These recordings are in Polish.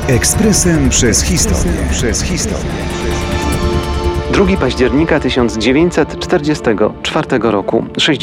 Ekspresem przez historię. 2 października 1944 roku,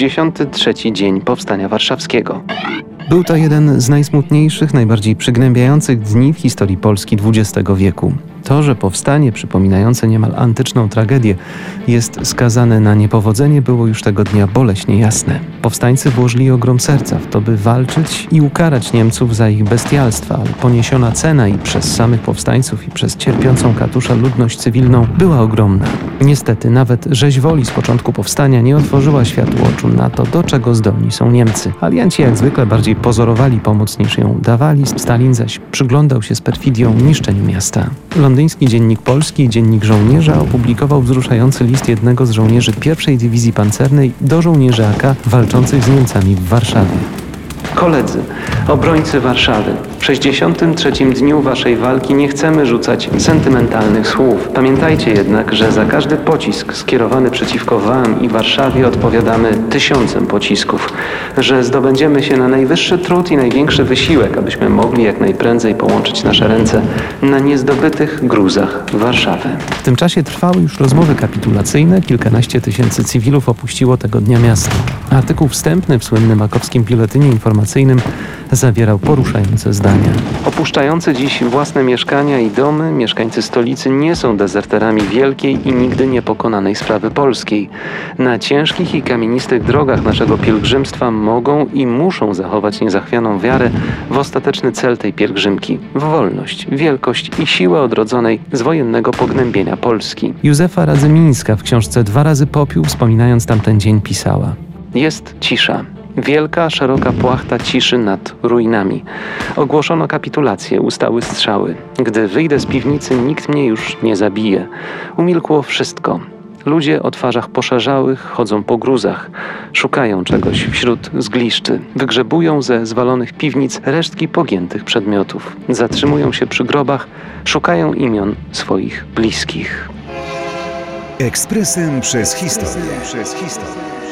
63. dzień Powstania Warszawskiego. Był to jeden z najsmutniejszych, najbardziej przygnębiających dni w historii Polski XX wieku. To, że powstanie przypominające niemal antyczną tragedię jest skazane na niepowodzenie, było już tego dnia boleśnie jasne. Powstańcy włożyli ogrom serca w to, by walczyć i ukarać Niemców za ich bestialstwa, ale poniesiona cena i przez samych powstańców, i przez cierpiącą katusza ludność cywilną była ogromna. Niestety, nawet rzeź woli z początku powstania nie otworzyła światu oczu na to, do czego zdolni są Niemcy. Alianci jak zwykle bardziej pozorowali pomoc niż ją dawali, Stalin zaś przyglądał się z perfidią niszczeniu miasta. Londyński Dziennik Polski i Dziennik Żołnierza opublikował wzruszający list jednego z żołnierzy pierwszej Dywizji Pancernej do żołnierzy AK walczących z Niemcami w Warszawie. Koledzy, obrońcy Warszawy, w 63. dniu waszej walki nie chcemy rzucać sentymentalnych słów. Pamiętajcie jednak, że za każdy pocisk skierowany przeciwko wam i Warszawie odpowiadamy 1000 pocisków, że zdobędziemy się na najwyższy trud i największy wysiłek, abyśmy mogli jak najprędzej połączyć nasze ręce na niezdobytych gruzach Warszawy. W tym czasie trwały już rozmowy kapitulacyjne, kilkanaście tysięcy cywilów opuściło tego dnia miasto. Artykuł wstępny w słynnym makowskim biuletynie informacyjnym zawierał poruszające zdania. Opuszczający dziś własne mieszkania i domy, mieszkańcy stolicy nie są dezerterami wielkiej i nigdy niepokonanej sprawy polskiej. Na ciężkich i kamienistych drogach naszego pielgrzymstwa mogą i muszą zachować niezachwianą wiarę w ostateczny cel tej pielgrzymki – w wolność, wielkość i siłę odrodzonej z wojennego pognębienia Polski. Józefa Radzymińska w książce 2 razy popiół, wspominając tamten dzień, pisała: jest cisza. Wielka, szeroka płachta ciszy nad ruinami. Ogłoszono kapitulację, ustały strzały. Gdy wyjdę z piwnicy, nikt mnie już nie zabije. Umilkło wszystko. Ludzie o twarzach poszerzałych chodzą po gruzach. Szukają czegoś wśród zgliszczy. Wygrzebują ze zwalonych piwnic resztki pogiętych przedmiotów. Zatrzymują się przy grobach, szukają imion swoich bliskich. Ekspresem przez historię.